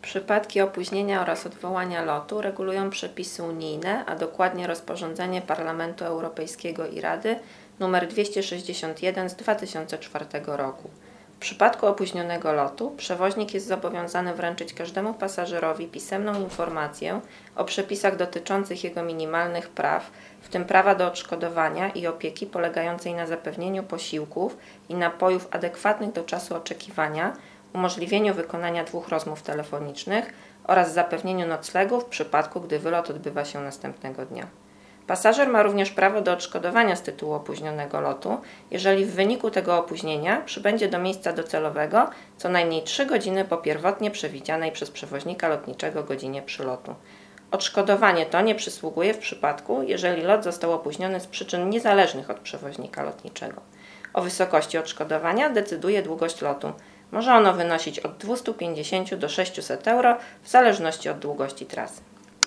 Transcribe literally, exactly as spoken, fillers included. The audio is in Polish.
Przypadki opóźnienia oraz odwołania lotu regulują przepisy unijne, a dokładnie rozporządzenie Parlamentu Europejskiego i Rady nr dwieście sześćdziesiąt jeden z dwa tysiące czwartego roku. W przypadku opóźnionego lotu przewoźnik jest zobowiązany wręczyć każdemu pasażerowi pisemną informację o przepisach dotyczących jego minimalnych praw, w tym prawa do odszkodowania i opieki polegającej na zapewnieniu posiłków i napojów adekwatnych do czasu oczekiwania, umożliwieniu wykonania dwóch rozmów telefonicznych oraz zapewnieniu noclegu w przypadku, gdy wylot odbywa się następnego dnia. Pasażer ma również prawo do odszkodowania z tytułu opóźnionego lotu, jeżeli w wyniku tego opóźnienia przybędzie do miejsca docelowego co najmniej trzy godziny po pierwotnie przewidzianej przez przewoźnika lotniczego godzinie przylotu. Odszkodowanie to nie przysługuje w przypadku, jeżeli lot został opóźniony z przyczyn niezależnych od przewoźnika lotniczego. O wysokości odszkodowania decyduje długość lotu. Może ono wynosić od dwieście pięćdziesiąt do sześciuset euro w zależności od długości trasy.